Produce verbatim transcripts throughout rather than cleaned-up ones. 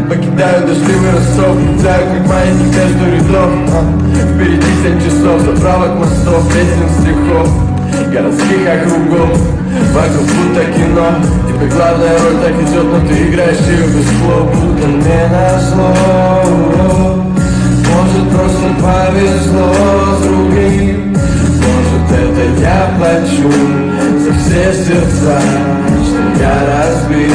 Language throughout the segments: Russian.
Покидаю дождливый Ростов, летаю как маятник между рядов. а, Впереди семь часов, заправок мостов, песен, стихов, городских округов. Вокруг будто кино, тебе главная роль так идет, но ты играешь ее без слов. Будто не назло, может просто повезло с другим. Может это я плачу за все сердца, что я разбил.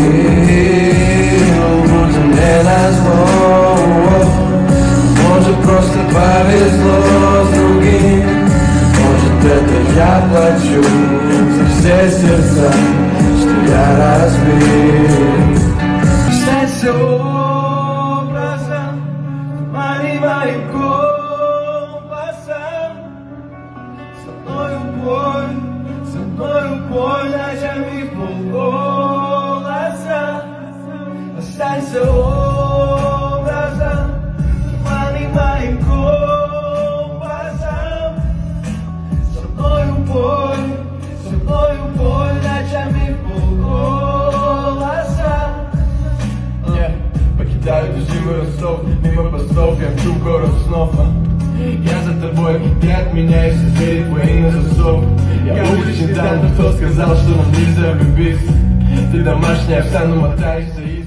Будто не назло, может просто повезло с другим. Может это я плачу за все сердца, что я разбил. Снятся образом моим моим компасом. Со мною боль, со мною боль, ночами полголоса. Останься образом моим моим компасом. Со мною боль, со мною боль, ночами полголоса. Yeah. Покидаю дождливый Ростов, мимо постов, я мчу в город снов. а. Я за тобой, ты от меня, и все двери твои на засов. Я уличный танк, кто сказал, что нам нельзя влюбиться. Ты домашняя овса, но мотаешься.